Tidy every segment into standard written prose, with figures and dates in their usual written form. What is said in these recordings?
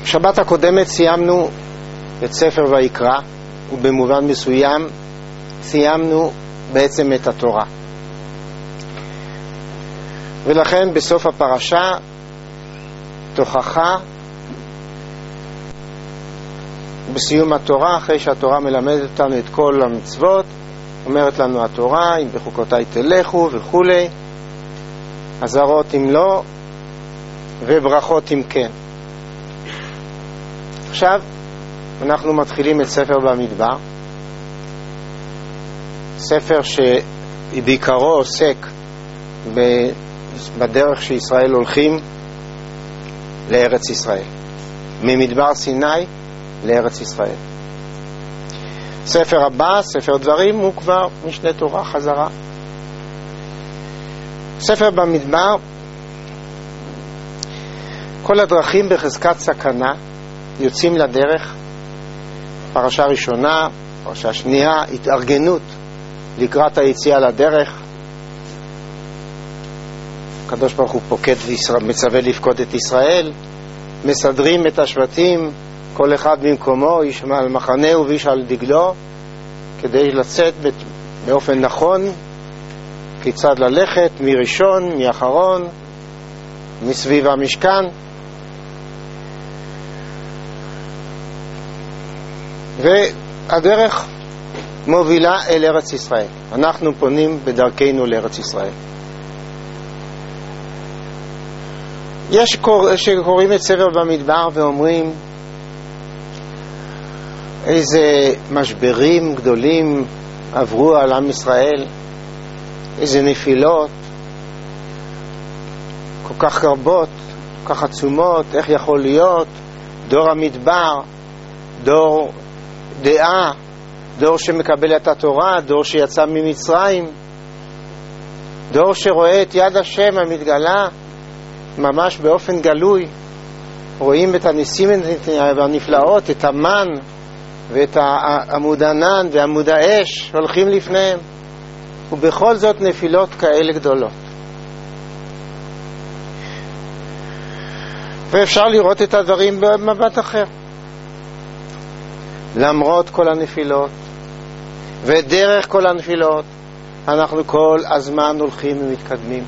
בשבת הקודמת סיימנו את ספר ויקרא, ובמובן מסוים סיימנו בעצם את התורה. ולכן בסוף הפרשה תוכחה, בסיום התורה, אחרי שהתורה מלמדת אותנו את כל המצוות, אומרת לנו התורה, אם בחוקותיי תלכו וכולי, אזהרות אם לא וברכות אם כן. עכשיו אנחנו מתחילים את ספר במדבר, ספר שבעיקרו עוסק בדרך שישראל הולכים לארץ ישראל, ממדבר סיני לארץ ישראל. ספר הבא, ספר דברים, הוא כבר משנה תורה חזרה. ספר במדבר, כל הדרכים בחזקת סכנה יוצאים לדרך. פרשה ראשונה, פרשה שנייה, התארגנות לקראת היציאה לדרך. הקדוש ברוך הוא פוקד וישראל, מצווה לפקוד את ישראל, מסדרים את השבטים, כל אחד במקומו, איש על מחנהו ואיש על דגלו, כדי לצאת באופן נכון, כיצד ללכת, מראשון, מאחרון, מסביב המשכן. והדרך מובילה אל ארץ ישראל. אנחנו פונים בדרכנו לארץ ישראל. יש שקוראים את ספר במדבר ואומרים איזה משברים גדולים עברו על עם ישראל, איזה נפילות כל כך רבות, כל כך עצומות, איך יכול להיות דור המדבר, דור דעה, דור שמקבל את התורה, דור שיצא ממצרים, דור שרואה את יד השם המתגלה ממש באופן גלוי, רואים את הניסים והנפלאות, את המן ואת עמוד הענן ועמוד האש הולכים לפניהם, ובכל זאת נפילות כאלה גדולות. ואפשר לראות את הדברים במבט אחר. למרות כל הנפילות ודרך כל הנפילות, אנחנו כל הזמן הולכים ומתקדמים.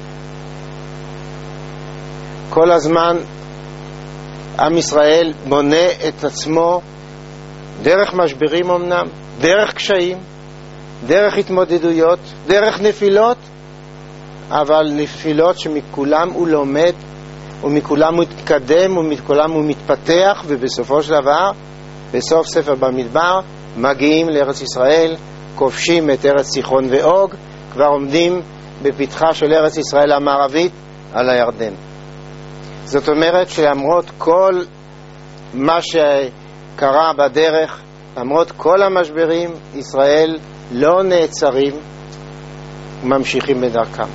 כל הזמן עם ישראל בונה את עצמו דרך משברים אמנם, דרך קשיים, דרך התמודדויות, דרך נפילות, אבל נפילות שמכולם הוא לומד ומכולם הוא מתקדם ומכולם הוא מתפתח, ובסופו של דבר בסוף ספר במדבר מגיעים לארץ ישראל, כובשים את ארץ סיחון ואוג, כבר עומדים בפתחה של ארץ ישראל המערבית על הירדן. זאת אומרת שלמרות כל מה שקרה בדרך, למרות כל המשברים, ישראל לא נעצרים וממשיכים בדרכם.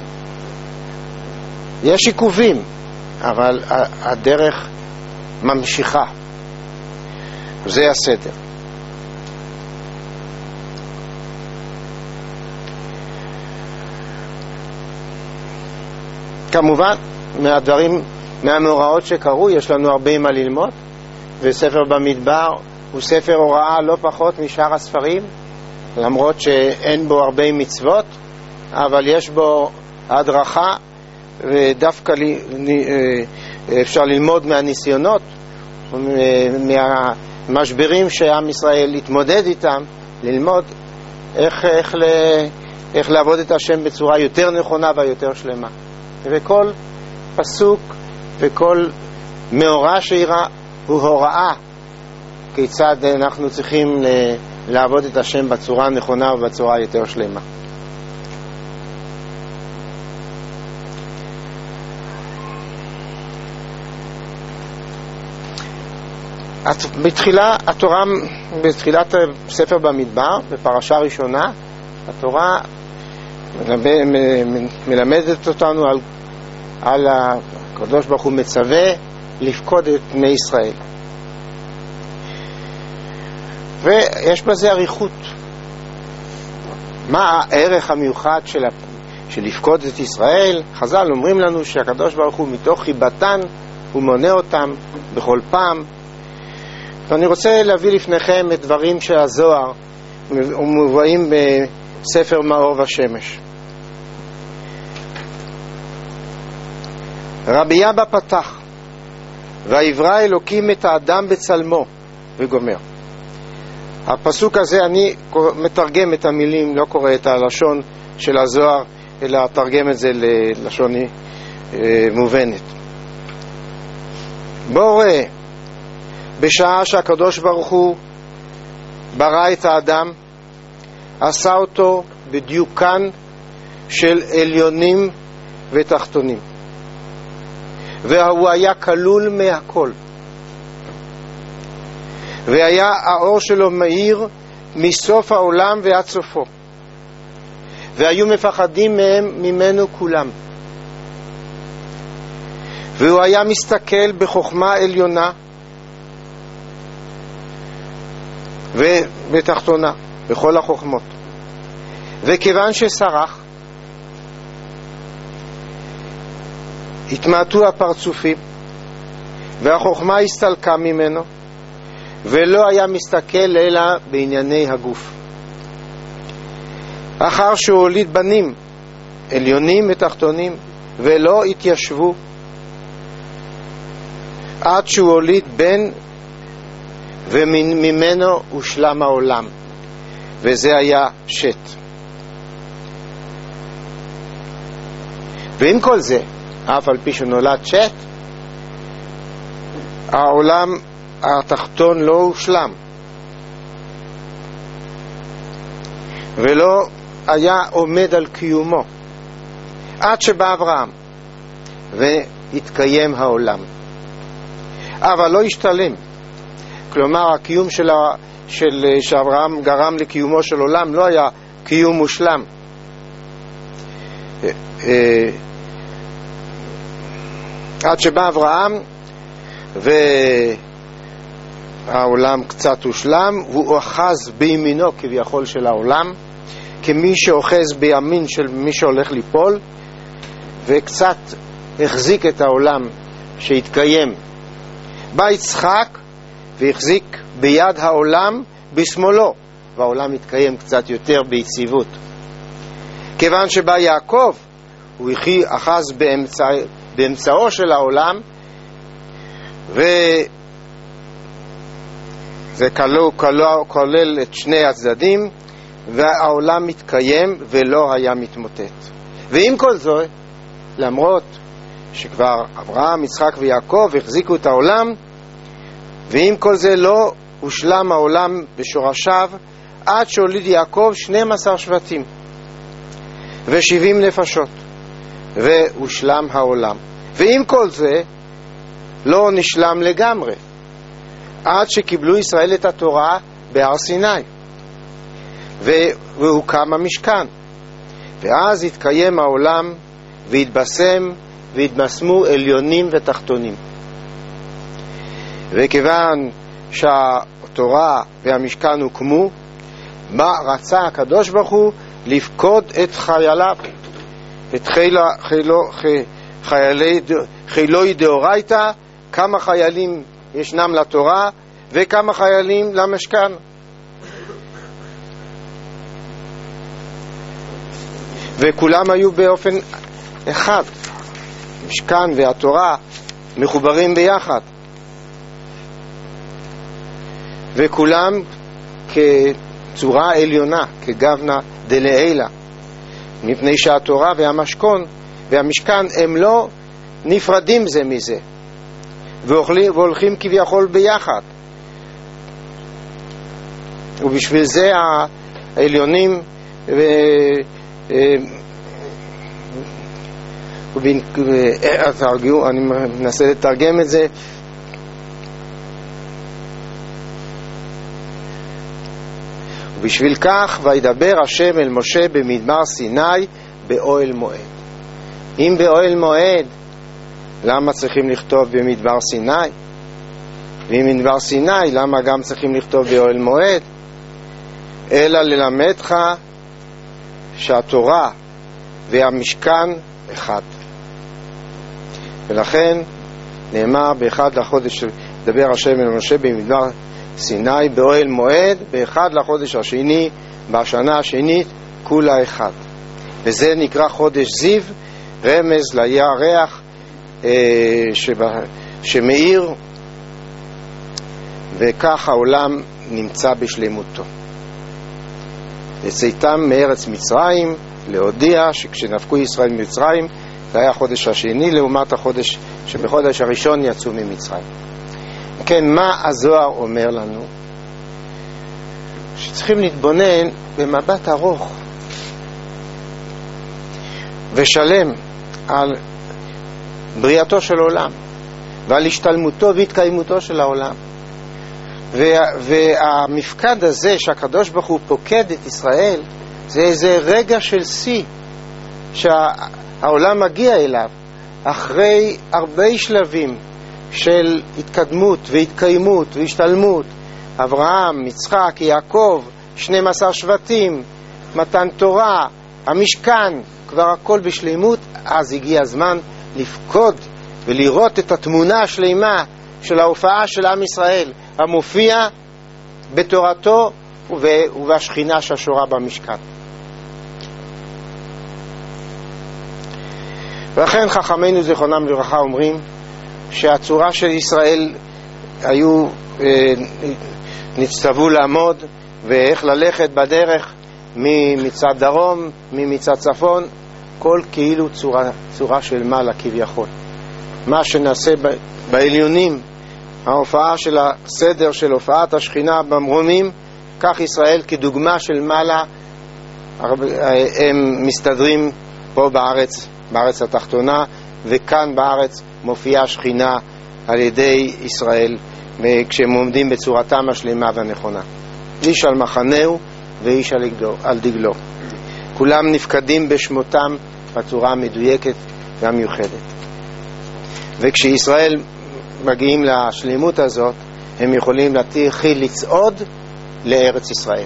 יש עיכובים, אבל הדרך ממשיכה. זה הסדר. כמובן, מהמאורעות שקרו יש לנו הרבה מה ללמוד, וספר במדבר הוא ספר הוראה לא פחות משאר הספרים, למרות שאין בו הרבה מצוות, אבל יש בו הדרכה, ודווקא אפשר ללמוד מהניסיונות, מהמשברים שעם ישראל התמודד איתם, ללמוד איך לעבוד את השם בצורה יותר נכונה ויותר שלמה. וכל פסוק וכל מאורע שאירע הוא הוראה כיצד אנחנו צריכים לעבוד את השם בצורה הנכונה ובצורה יותר שלמה. בתחילת ספר במדבר, בפרשה ראשונה, התורה מלמדת אותנו על הקדוש ברוך הוא מצווה לפקוד את בני ישראל. ויש בזה עריכות. מה הערך המיוחד של לפקוד את ישראל? חז"ל אומרים לנו שהקדוש ברוך הוא מתוך חיבתן הוא מונה אותם בכל פעם, ואני רוצה להביא לפניכם את דברים של הזוהר ומובאים בספר מאור ושמש. רבי אבא פתח, ויברא אלוקים את האדם בצלמו, וגומר. הפסוק הזה, אני מתרגם את המילים, לא קורא את הלשון של הזוהר, אלא תרגם את זה ללשון מובנת. בואו ראה, בשעה שהקדוש ברוך הוא ברא את האדם, עשה אותו בדיוקן של עליונים ותחתונים, והוא היה כלול מהכל, והיה האור שלו מאיר מסוף העולם ועד סופו, והיו מפחדים ממנו כולם, והוא היה מסתכל בחוכמה עליונה ובתחתונה, בכל החוכמות. וכיוון שסרח, התמעטו הפרצופים, והחוכמה הסתלקה ממנו, ולא היה מסתכל אלא בענייני הגוף. אחר שהוא הוליד בנים, עליונים ותחתונים, ולא התיישבו, עד שהוא הוליד בן, וממנו הושלם העולם, וזה היה שת. ועם כל זה, אף על פי שנולד שת, העולם התחתון לא הושלם, ולא היה עומד על קיומו, עד שבא אברהם והתקיים העולם. אבל לא השתלם, כלומר הקיום שאברהם גרם לקיומו של עולם לא היה קיום מושלם. עד שבא אברהם והעולם קצת הושלם, הוא אחז בימינו כביכול של העולם, כמי שאוחז בימין של מי שהולך ליפול, וקצת החזיק את העולם שהתקיים. בא יצחק והחזיק ביד העולם בשמאלו, והעולם התקיים קצת יותר ביציבות. כיוון שבא יעקב, הוא אחז באמצעו של העולם, וזה כולל את שני הצדדים, והעולם מתקיים ולא היה מתמוטט. ועם כל זאת, למרות שכבר אברהם, יצחק ויעקב החזיקו את העולם, ועם כל זה לא הושלם העולם בשורשיו, עד שהוליד יעקב 12 שבטים ו70 נפשות, והושלם העולם. ועם כל זה לא נשלם לגמרי, עד שקיבלו ישראל את התורה בהר סיני, והוקם המשכן, ואז התקיים העולם והתבשם והתבשמו עליונים ותחתונים. וכיוון שהתורה והמשכן הוקמו, מה רצה הקדוש ברוך הוא? לפקוד את חייליו, את חילוי דאורייתא, כמה חיילים ישנם לתורה וכמה חיילים למשכן. וכולם היו באופן אחד, משכן והתורה מחוברים ביחד, וכולם כצורה עליונה, כגוונה דלעילה, מפני שהתורה והמשכן הם לא נפרדים זה מזה, והולכים כביכול ביחד. ובשביל זה העליונים אני מנסה לתרגם את זה. ובשביל כך וידבר השם אל משה במדבר סיני באוהל מועד. אם באוהל מועד, למה צריכים לכתוב במדבר סיני? ואם במדבר סיני, למה גם צריכים לכתוב באוהל מועד? אלא ללמדך שהתורה והמשכן אחד. ולכן נאמר באחד לחודש דבר השם אל משה במדבר סיני באוהל מועד באחד לחודש השני בשנה השנית כולה אחד. וזה נקרא חודש זיו, רמז לירח שמאיר, וכך העולם נמצא בשלמותו. יצאתם מארץ מצרים, להודיע שכשנפקו ישראל ממצרים זה היה החודש השני לעומת החודש שבחודש הראשון יצאו ממצרים. כן, מה הזוהר אומר לנו? שצריכים להתבונן במבט ארוך ושלם על בריאתו של עולם ועל השתלמותו והתקיימותו של העולם. והמפקד הזה שהקדוש ברוך הוא פוקד את ישראל זה איזה רגע של שיא שהעולם מגיע אליו אחרי הרבה שלבים של התקדמות והתקיימות והשתלמות. אברהם, יצחק, יעקב, 12 שבטים, מתן תורה, המשכן, כבר הכל בשלימות. אז הגיע הזמן לפקוד ולראות את התמונה השלימה של ההופעה של עם ישראל המופיע בתורתו ובשכינה שהשורה במשכן. ולכן חכמינו זיכרונם לברכה אומרים שהצורה של ישראל היו נצטוו לעמוד ואיך ללכת בדרך מצד דרום, מצד צפון, כל כאילו צורה של מעלה כביכול. מה שנעשה בעליונים, ההופעה של הסדר של הופעת השכינה במרומים, כך ישראל כדוגמה של מעלה הם מסתדרים פה בארץ התחתונה, וכאן בארץ מופיעה שכינה על ידי ישראל כשהם עומדים בצורתם השלמה והנכונה. איש על מחנהו ואיש על דגלו, כולם נפקדים בשמותם בצורה המדויקת והמיוחדת. וכשישראל מגיעים לשלימות הזאת הם יכולים להתחיל לצעוד לארץ ישראל,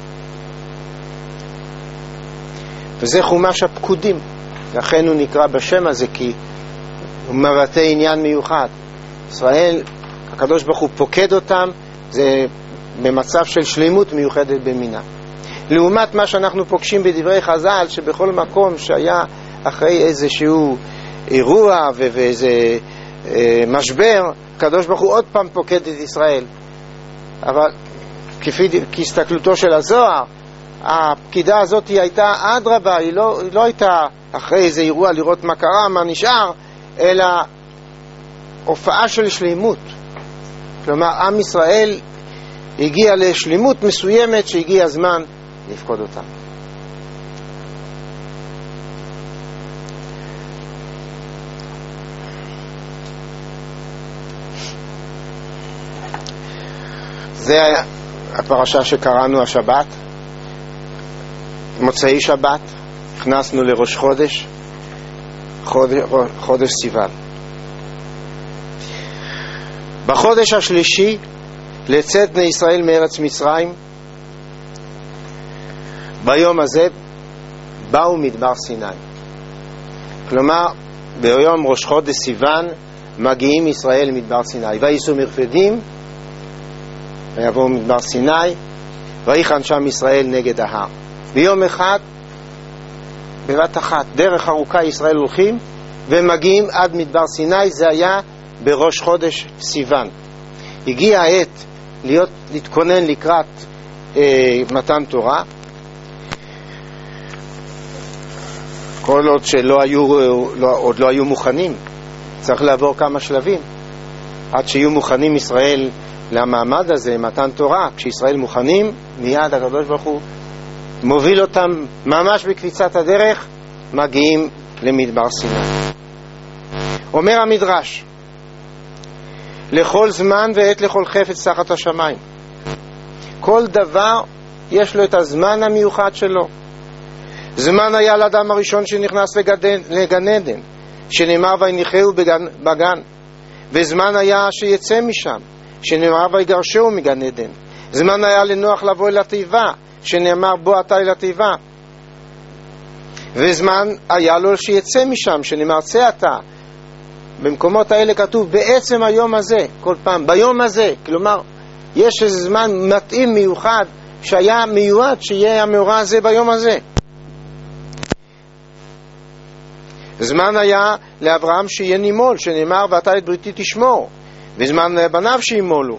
וזה חומש הפקודים. לכן הוא נקרא בשם הזה, כי הוא מבטא עניין מיוחד. ישראל, הקדוש ברוך הוא פוקד אותם, זה במצב של שלימות מיוחדת במינה. לעומת מה שאנחנו פוגשים בדברי חז"ל, שבכל מקום שהיה אחרי איזשהו אירוע ואיזה משבר, הקדוש ברוך הוא עוד פעם פוקד את ישראל. אבל כהסתכלותו של הזוהר, הפקידה הזאת היא הייתה אדרבה, היא לא הייתה אחרי איזה אירוע לראות מה קרה, מה נשאר, אלא הופעה של שלימות. כלומר, עם ישראל הגיע לשלימות מסוימת שהגיע הזמן לפקוד אותם. זה הפרשה שקראנו השבת, מוצאי שבת, הכנסנו לראש חודש סיוון. בחודש השלישי לצאת בני ישראל מארץ מצרים, ביום הזה באו מדבר סיני. כלומר, ביום ראש חודש סיוון מגיעים ישראל מדבר סיני. וייסעו מרפדים ויבואו מדבר סיני, ויחן שם ישראל נגד ההר. ביום אחד, בבת אחת, דרך ארוכה ישראל הולכים ומגיעים עד מדבר סיני. זה היה בראש חודש סיוון. הגיע העת להתכונן לקראת מתן תורה. כל עוד עוד לא היו מוכנים, צריך לעבור כמה שלבים עד שיהיו מוכנים ישראל למעמד הזה, מתן תורה. כשישראל מוכנים, מיד הקדוש ברוך הוא מוביל אותם ממש בקפיצת הדרך, מגיעים למדבר סיני. אומר המדרש, לכל זמן ועת לכל חפץ תחת השמיים. כל דבר יש לו את הזמן המיוחד שלו. זמן היה לאדם הראשון שנכנס לגן עדן, שנאמר ויניחהו בגן, וזמן היה שיצא משם, שנאמר ויגרשהו מגן עדן. זמן היה לנוח לבוא אל התיבה, שנאמר בוא אתה אל התיבה. וזמן היה לו שיצא משם, שנאמר צא אתה. במקומות האלה כתוב בעצם היום הזה, כל פעם ביום הזה. כלומר, יש איזה זמן מתאים מיוחד שהיה מיועד שיהיה המאורע הזה ביום הזה. זמן היה לאברהם שיהיה נימול, שנאמר ואתה את בריתי תשמור, וזמן לבניו שימולו.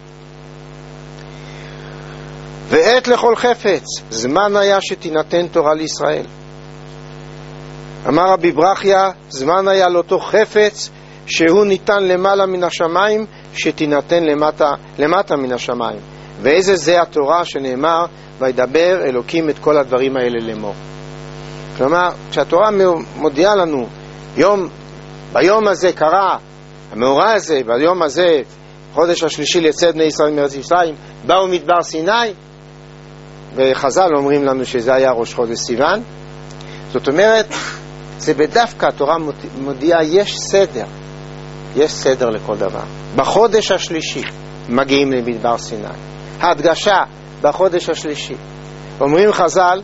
ועת לכל חפץ, זמן היה שתינתן תורה לישראל. אמר רבי ברכיה, זמן היה לאותו חפץ שהוא ניתן למעלה מן השמיים, שתינתן למטה מן השמיים. ואיזה זה התורה שנאמר וידבר אלוקים את כל הדברים האלה לאמור. כלומר, כשהתורה מודיעה לנו ביום הזה קרה המאורע הזה, ביום הזה חודש השלישי לצאת בני ישראל מארץ מצרים, באו מדבר סיני, וחז"ל אומרים לנו שזה היה ראש חודש סיוון. זאת אומרת, זה בדווקא התורה מודיעה יש סדר לכל דבר. בחודש השלישי מגיעים למדבר סיני, ההדגשה בחודש השלישי. אומרים חז"ל,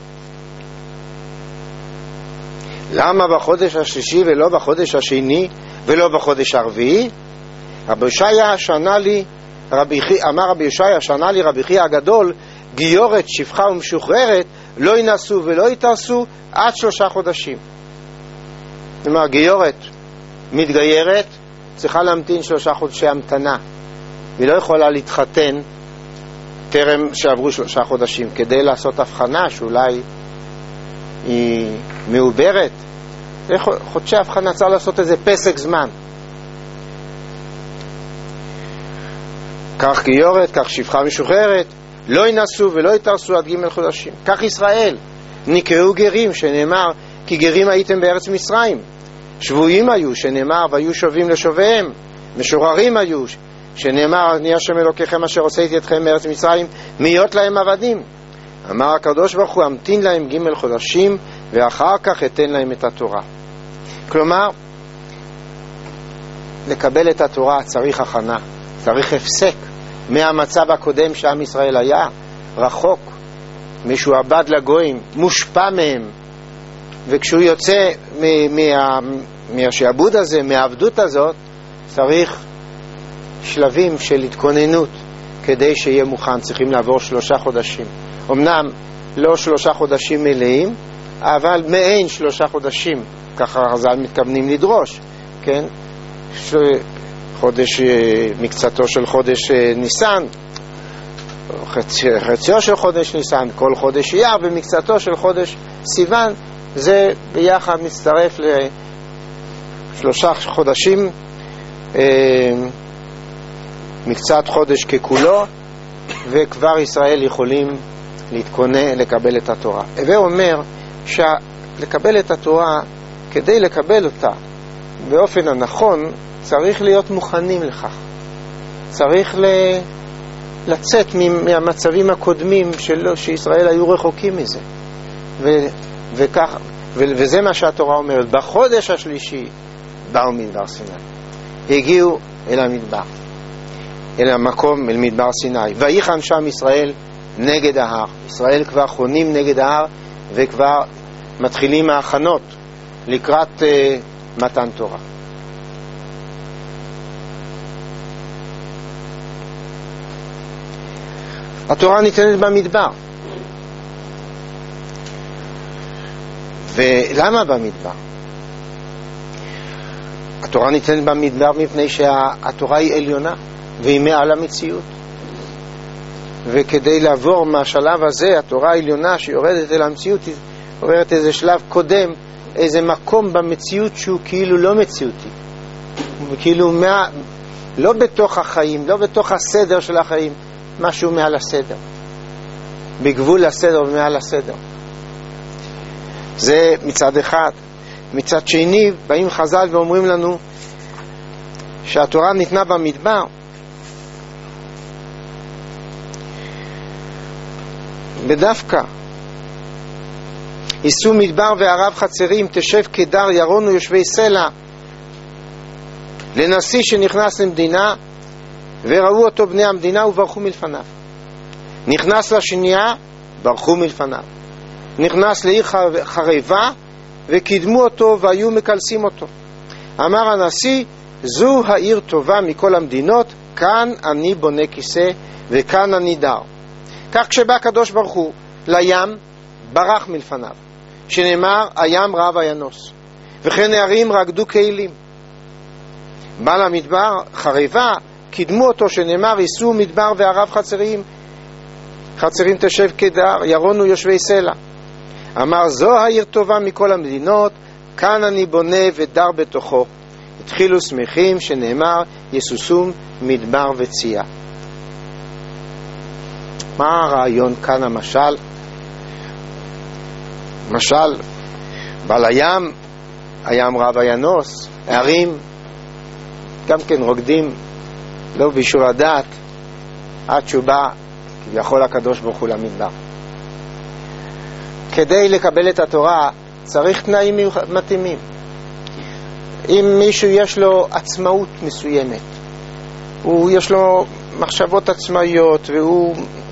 למה בחודש השלישי ולא בחודש השני ולא בחודש הרביעי? אמר רבי ישעיה שנה לי רבי חייא הגדול, גיורת שפחה ומשוחררת לא ינסו ולא יתרסו עד 3 חודשים. כלומר, גיורת מתגיירת צריכה להמתין 3 חודשי המתנה, היא לא יכולה להתחתן טרם שעברו 3 חודשים, כדי לעשות הבחנה שאולי היא מעוברת. חודשי הבחנה צריך לעשות איזה פסק זמן. כך גיורת, כך שפחה משוחררת לא ינסו ולא יתרסו עד ג' חודשים. כך ישראל נקראו גרים, שנאמר כי גרים הייתם בארץ מצרים. שבויים היו, שנאמר והיו שווים לשוויהם. משוררים היו, שנאמר אני השם אלוקיכם אשר הוצאתי אתכם מארץ מצרים מהיות להם עבדים. אמר הקדוש ברוך הוא המתין להם ג' חודשים ואחר כך אתן להם את התורה. כלומר, לקבל את התורה צריך הכנה, צריך הפסק מהמצב הקודם שעם ישראל היה רחוק, משועבד לגויים, מושפע מהם, וכשהוא יוצא מהשעבוד הזה, מהעבדות הזאת, צריך שלבים של התכוננות כדי שיהיה מוכן. צריכים לעבור 3 חודשים, אמנם לא 3 חודשים מלאים, אבל מעין 3 חודשים, ככה חז"ל מתכוונים לדרוש, כן? חודש, מקצתו של חודש ניסן, חציו של חודש ניסן, כל חודש אייר, ומקצתו של חודש סיוון, זה ביחד מצטרף ל3 חודשים, מקצת חודש ככולו, וכבר ישראל יכולים להתכונן לקבל את התורה. הווה אומר שלקבל את התורה, כדי לקבל אותה באופן הנכון, צריך להיות מוכנים לכך. צריך לצאת מהמצבים הקודמים שישראל היו רחוקים מזה. וזה מה שהתורה אומרת. בחודש השלישי באו מדבר סיני. הגיעו אל המדבר, אל המקום, אל מדבר סיני. ויחן שם ישראל נגד ההר. ישראל כבר חונים נגד ההר, וכבר מתחילים ההכנות לקראת מתן תורה. התורה ניתנת במדבר. ולמה במדבר? התורה ניתנת במדבר מפני שהתורה היא עליונה והיא מעל המציאות. וכדי לעבור מהשלב הזה, התורה העליונה שיורדת אל המציאות, היא עוברת איזה שלב קודם, איזה מקום במציאות שהוא כאילו לא מציאותי. כאילו לא בתוך החיים, לא בתוך הסדר של החיים, משהו מעל הסדר, בגבול הסדר ומעל הסדר. זה מצד אחד. מצד שני, באים חז"ל ואומרים לנו שהתורה ניתנה במדבר, בדווקא יישאו מדבר וערב חצרים, תשב כדר ירונו יושבי סלע, לנשיא שנכנס למדינה, וראו אותו בני המדינה וברחו מלפניו. נכנס לשנייה, ברחו מלפניו. נכנס לעיר חרבה, וקידמו אותו והיו מקלסים אותו. אמר הנשיא, זו העיר טובה מכל המדינות, כאן אני בונה כיסא וכאן אני דר. כך כשבא הקדוש ברוך הוא לים, ברח מלפניו, שנאמר הים רב וינוס, וכן הערים רקדו כלים. בא למדבר חרבה, קידמו אותו, שנאמר ייסעו מדבר וערב חצרים, חצרים תשב כדר, ירונו יושבי סלע. אמר זו העיר טובה מכל המדינות, כאן אני בונה ודר בתוכו. התחילו שמחים, שנאמר יסוסום מדבר וצייה. מה הרעיון כאן? המשל בעל הים, הים רב וינוס, הערים גם כן רוקדים לא באישור הדעת, עד שהוא בא כביכול הקדוש ברוך הוא למדבר. כדי לקבל את התורה צריך תנאים מתאימים. אם מישהו יש לו עצמאות מסוימת, יש לו מחשבות עצמאיות והוא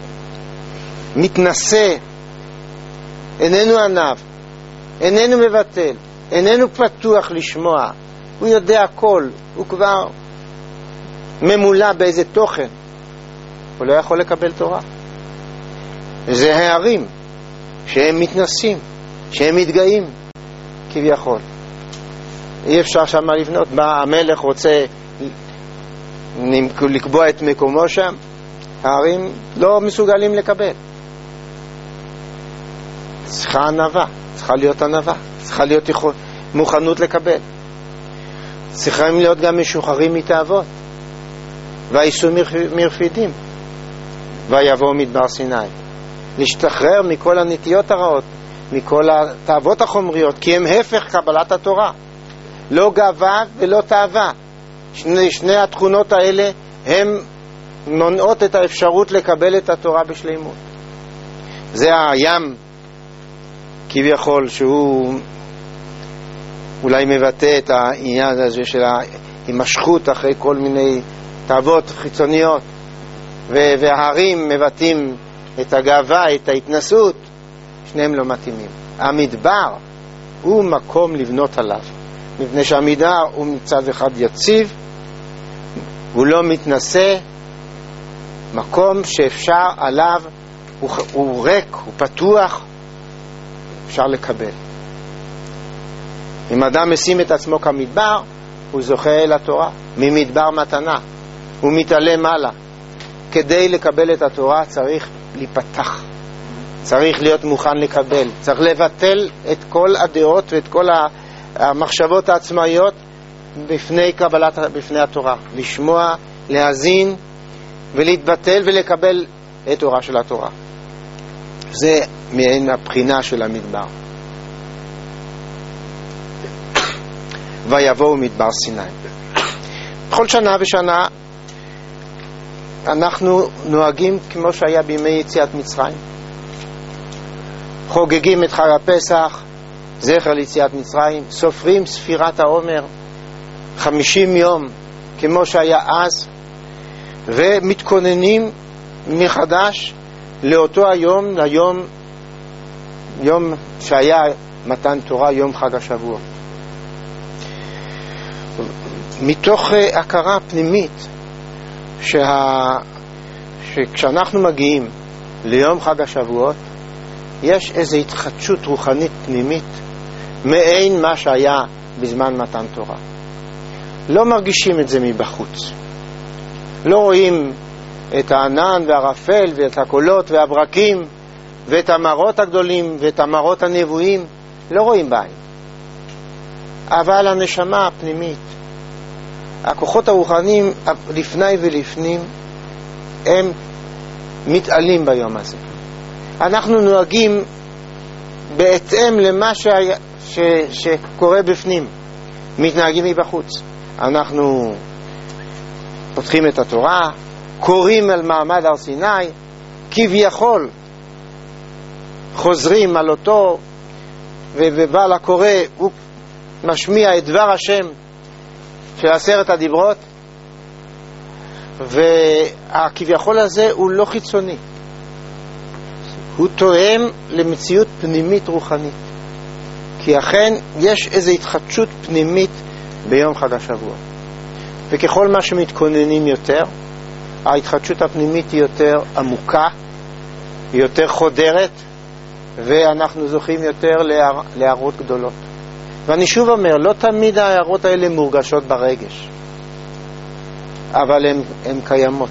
מתנשא, איננו ענב, איננו מבטל, איננו פתוח לשמוע, הוא יודע הכל, הוא כבר ממולא באיזה תוכן, הוא לא יכול לקבל תורה. זה הערים שהם מתנסים, שהם מתגאים כביכול. אי אפשר שם לבנות. מה המלך רוצה לקבוע את מקומו שם? הערים לא מסוגלים לקבל. צריכה ענווה, צריכה להיות מוכנות לקבל. צריכים להיות גם משוחררים מתאוות. וייסעו מרפידים, ויבואו מדבר סיני. להשתחרר מכל הנטיות הרעות, מכל התאוות החומריות, כי הם הפך קבלת התורה. לא גאווה ולא תאווה. שני התכונות האלה הם מונעות את האפשרות לקבל את התורה בשלימות. זה הים כביכול, שהוא אולי מבטא את העניין הזה של ההימשכות אחרי כל מיני תאוות חיצוניות, וההרים מבטאים את הגאווה, את ההתנסות. שניהם לא מתאימים. המדבר הוא מקום לבנות עליו, מפני שהמדבר הוא מצד אחד יציב, הוא לא מתנשא, מקום שאפשר עליו, הוא ריק, הוא פתוח, אפשר לקבל. אם אדם משים את עצמו כמדבר, הוא זוכה אל התורה, ממדבר מתנה, הוא מתעלה מעלה. כדי לקבל את התורה צריך להיפתח, צריך להיות מוכן לקבל, צריך לבטל את כל הדעות ואת כל המחשבות העצמאיות בפני התורה, לשמוע, להאזין ולהתבטל ולקבל את תורה של התורה. זה מעין הבחינה של המדבר. ויבואו מדבר סיני. בכל שנה ושנה אנחנו נוהגים כמו שהיה בימי יציאת מצרים, חוגגים את חג הפסח, זכר ליציאת מצרים, סופרים ספירת העומר 50 יום כמו שהיה אז, ומתכוננים מחדש לאותו היום, יום שהיה מתן תורה, יום חג השבוע, מתוך הכרה פנימית שכשאנחנו מגיעים ליום חג השבועות יש איזו התחדשות רוחנית פנימית מעין מה שהיה בזמן מתן תורה. לא מרגישים את זה מבחוץ, לא רואים את הענן והרפל ואת הקולות והברקים ואת המראות הגדולים ואת המראות הנבואים, לא רואים בעין, אבל הנשמה הפנימית, הכוחות הרוחניים לפני ולפנים, הם מתעלים ביום הזה. אנחנו נוהגים בהתאם למה שקורה בפנים, מתנהגים מבחוץ. אנחנו פותחים את התורה, קוראים על מעמד הר סיני, כביכול חוזרים על אותו, ובעל הקורא הוא משמיע את דבר השם של 10 הדיברות, והכביכול הזה הוא לא חיצוני, הוא תואם למציאות פנימית רוחנית, כי אכן יש איזו התחדשות פנימית ביום חג השבוע. וככל מה שמתכוננים יותר, ההתחדשות הפנימית היא יותר עמוקה, היא יותר חודרת, ואנחנו זוכים יותר להערות גדולות. ואני שוב אומר, לא תמיד ההערות האלה מורגשות ברגש, אבל הן קיימות.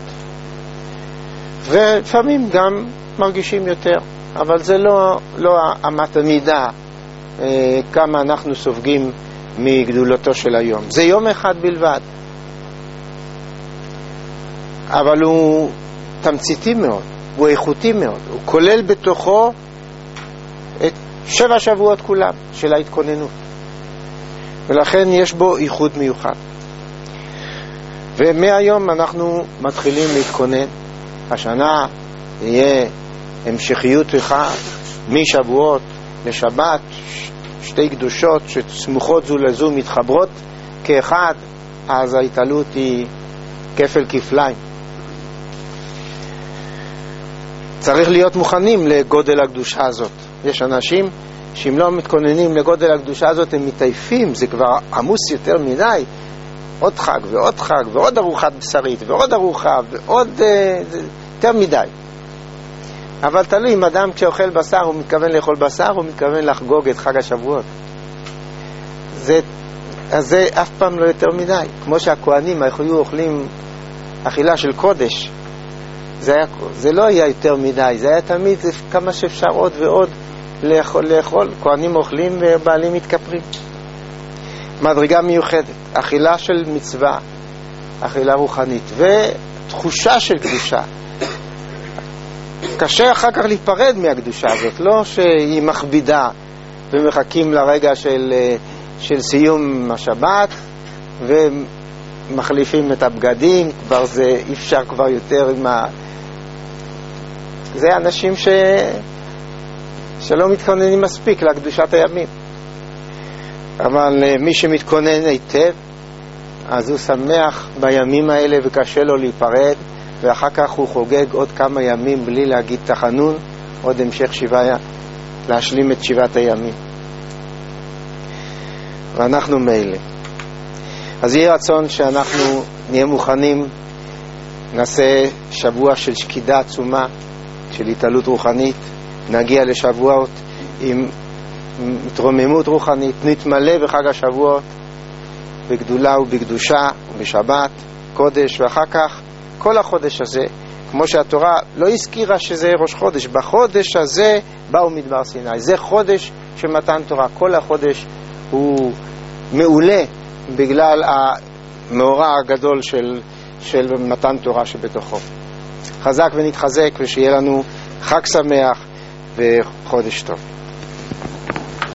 ולפעמים גם מרגישים יותר, אבל זה לא אמת המידה כמה אנחנו סופגים מגדולתו של היום. זה יום אחד בלבד, אבל הוא תמציתי מאוד, הוא איכותי מאוד, הוא כולל בתוכו את 7 שבועות כולם של ההתכוננות, ולכן יש בו ייחוד מיוחד. ומהיום אנחנו מתחילים להתכונן. השנה יהיה המשכיות אחת משבועות לשבת, 2 קדושות שסמוכות זו לזו מתחברות כאחד, אז ההתעלות היא כפל כפליים. צריך להיות מוכנים לגודל הקדושה הזאת. יש אנשים שאם לא מתכוננים לגודל הקדושה הזאת הם מתעייפים, זה כבר עמוס יותר מדי, עוד חג ועוד חג ועוד ארוחת בשרית ועוד ארוחה ועוד יותר מדי. אבל תלוי, אם אדם כשאוכל בשר הוא מתכוון לאכול בשר, הוא מתכוון לחגוג את חג השבועות. אז זה אף פעם לא יותר מדי. כמו שהכהנים היו אוכלים אכילה של קודש, זה לא היה יותר מדי, זה היה תמיד כמה שאפשר עוד ועוד לאכול. כהנים אוכלים ובעלים מתכפרים. מדרגה מיוחדת, אכילה של מצווה, אכילה רוחנית ותחושה של קדושה. קשה אחר כך להיפרד מהקדושה הזאת, לא שהיא מכבידה ומחכים לרגע של סיום השבת ומחליפים את הבגדים, כבר זה אי אפשר כבר יותר זה אנשים שלא מתכוננים מספיק לקדושת הימים. אבל מי שמתכונן היטב, אז הוא שמח בימים האלה וקשה לו להיפרד, ואחר כך הוא חוגג עוד כמה ימים בלי להגיד תחנון, עוד המשך להשלים את 7 הימים. ואנחנו מילא. אז יהיה רצון שאנחנו נהיה מוכנים, נעשה שבוע של שקידה עצומה, של התעלות רוחנית, נגיע לשבועות עם התרוממות רוחנית, נתמלא בחג השבועות בגדולה ובקדושה ובשבת קודש, ואחר כך כל החודש הזה, כמו שהתורה לא הזכירה שזה ראש חודש, בחודש הזה באו מדבר סיני, זה חודש של מתן תורה. כל החודש הוא מעולה בגלל המאורע הגדול של מתן תורה שבתוכו. חזק ונתחזק, ושיהיה לנו חג שמח וחודש טוב.